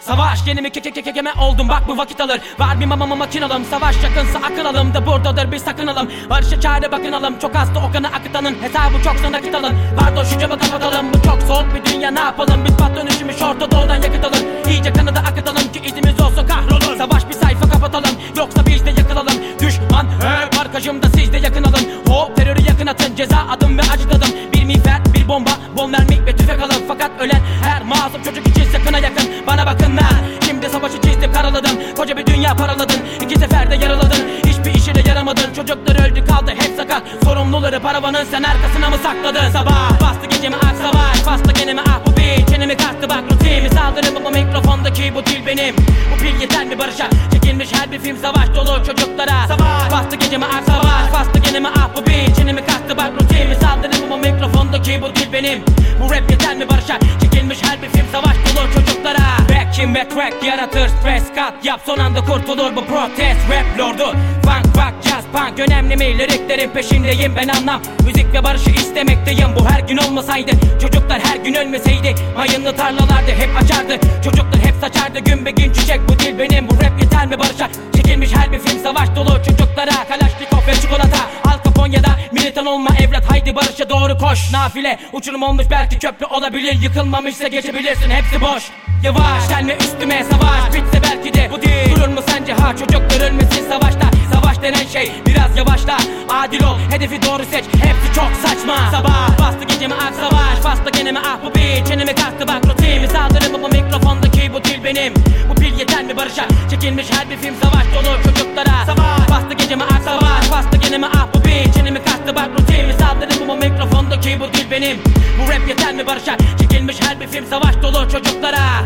Savaş genimi kekeme oldum bak bu vakit alır. Var bir mama makinalım, savaş yakınsa akınalım da buradadır bir sakınalım. Barışa çare bakınalım, çok hasta o kanı akıtanın hesabı çoksa nakit alın. Pardon şu camı kapatalım, bu çok soğuk bir dünya ne yapalım. Biz patron üşümüş Orta Doğu'dan yakıt alın. İyice kanı da akıtalım ki izimiz olsun kahrolun. Savaş bir sayfa kapatalım, yoksa biz de yakılalım. Düşman hep arkacımda siz de yakın alın. Hop terörü yakın atın, ceza adım ve acıdadım. Bir miğfer, bir bomba, bol mermi ve tüfek alın. Fakat ölen her masum çocuk için sakına yakın. Bana bakın lan, şimdi savaşı çizdim karaladım. Koca bir dünya paraladın, 2 seferde yaraladın. Hiçbir işe de yaramadın, çocuklar öldü kaldı hep sakat. Sorumluları paravanın sen arkasına mı sakladın? Sabah bastı gecemi ak savaş, bastı genimi ah bu bir. Çenemi kalktı bak rutimi saldırı bu mikrofondaki bu dil benim. Bu pil yeter mi barışa? Çekilmiş her bir film savaş dolu çocuklara. Savaş bastı gecemi ak savaş, bastı genimi ah bu bir. Çenemi kalktı bak rutimi saldırı bu mikrofondaki bu dil benim. Bu rap yeter mi barışa? Çekilmiş her bir film savaş dolu çocuklara. Kim ve track yaratır stres kat yap son anda kurtulur bu protest rap lordu. Funk rock jazz punk önemli mi liriklerin peşindeyim ben anlam. Müzik ve barışı istemekteyim bu her gün olmasaydı. Çocuklar her gün ölmeseydi mayınlı tarlalarda hep açardı. Çocuklar hep saçardı gün be gün çiçek bu dil benim. Bu rap yeter mi barışa? Çekilmiş her bir film savaş dolu çocuklara. Kalaşnikov ve çikolata Al Capone'da militan olma evlat haydi barışa doğru koş. Nafile uçurum olmuş belki köprü olabilir. Yıkılmamışsa geçebilirsin hepsi boş. Yavaş gelme üstüme savaş bitse belki de bu değil. Durur mu sence ha çocuklar ölmesin savaşta. Savaş denen şey biraz yavaşla. Adil ol hedefi doğru seç hepsi çok saçma. Sabah bastı gecemi ak savaş, bastı genimi ah bu bir. Çenemi kalktı bak rutimi saldırı bu mikrofondaki bu dil benim. Bu pil yeter mi barışa? Çekilmiş her bir film savaş dolu çocuklara. Sabah bastı gecemi ak savaş, bastı genimi ah bu bir. Çenemi kalktı bak rutimi saldırı bu mikrofondaki bu dil benim. Bu rap yeter mi barışa? Çekilmiş her bir film savaş dolu çocuklara.